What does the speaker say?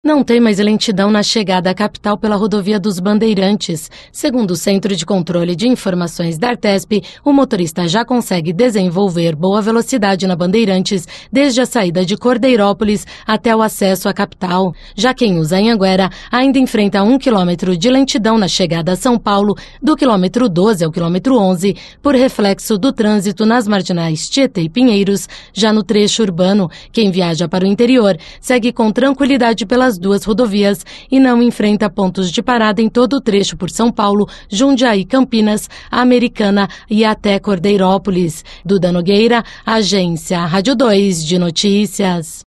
Não tem mais lentidão na chegada à capital pela rodovia dos Bandeirantes. Segundo o Centro de Controle de Informações da Artesp, o motorista já consegue desenvolver boa velocidade na Bandeirantes desde a saída de Cordeirópolis até o acesso à capital. Já quem usa Anhanguera ainda enfrenta 1 quilômetro de lentidão na chegada a São Paulo, do quilômetro 12 ao quilômetro 11, por reflexo do trânsito nas marginais Tietê e Pinheiros. Já no trecho urbano, quem viaja para o interior segue com tranquilidade pelas duas rodovias e não enfrenta pontos de parada em todo o trecho por São Paulo, Jundiaí, Campinas, Americana e até Cordeirópolis. Duda Nogueira, Agência Rádio 2 de Notícias.